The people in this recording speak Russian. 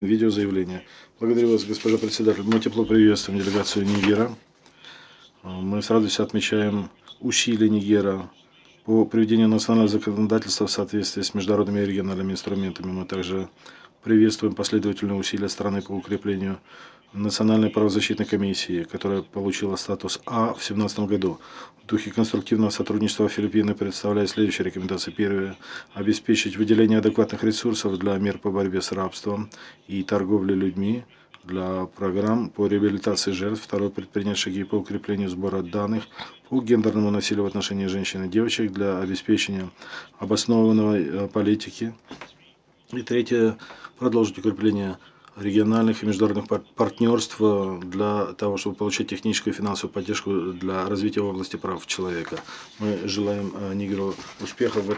Видеозаявление. Благодарю вас, госпожа председатель. Мы тепло приветствуем делегацию Нигера. Мы с радостью отмечаем усилия Нигера по приведению национального законодательства в соответствии с международными и региональными инструментами. Мы также приветствуем последовательные усилия страны по укреплению Национальной правозащитной комиссии, которая получила статус А в 2017 году. В духе конструктивного сотрудничества Филиппины представляют следующие рекомендации. Первое. Обеспечить выделение адекватных ресурсов для мер по борьбе с рабством и торговлей людьми, для программ по реабилитации жертв. Второе. Предпринять шаги по укреплению сбора данных по гендерному насилию в отношении женщин и девочек для обеспечения обоснованной политики. И третье. Продолжить укрепление региональных и международных партнерств для того, чтобы получать техническую и финансовую поддержку для развития в области прав человека. Мы желаем Нигеру успехов в этом.